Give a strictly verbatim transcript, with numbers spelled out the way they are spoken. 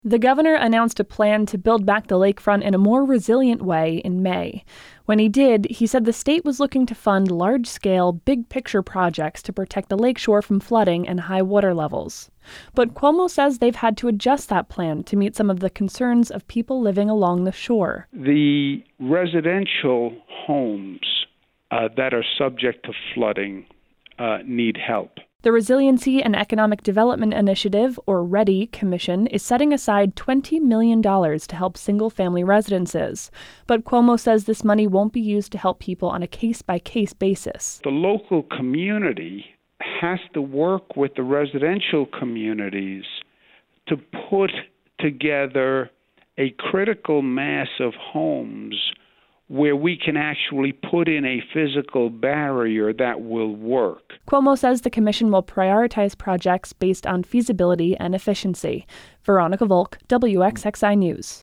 The governor announced a plan to build back the lakefront in a more resilient way in May. When he did, he said the state was looking to fund large-scale, big-picture projects to protect the lakeshore from flooding and high water levels. But Cuomo says they've had to adjust that plan to meet some of the concerns of people living along the shore. The residential homes uh, that are subject to flooding uh, need help. The Resiliency and Economic Development Initiative, or READY, Commission is setting aside twenty million dollars to help single-family residences. But Cuomo says this money won't be used to help people on a case-by-case basis. The local community has to work with the residential communities to put together a critical mass of homes where we can actually put in a physical barrier that will work. Cuomo says the commission will prioritize projects based on feasibility and efficiency. Veronica Volk, W X X I News.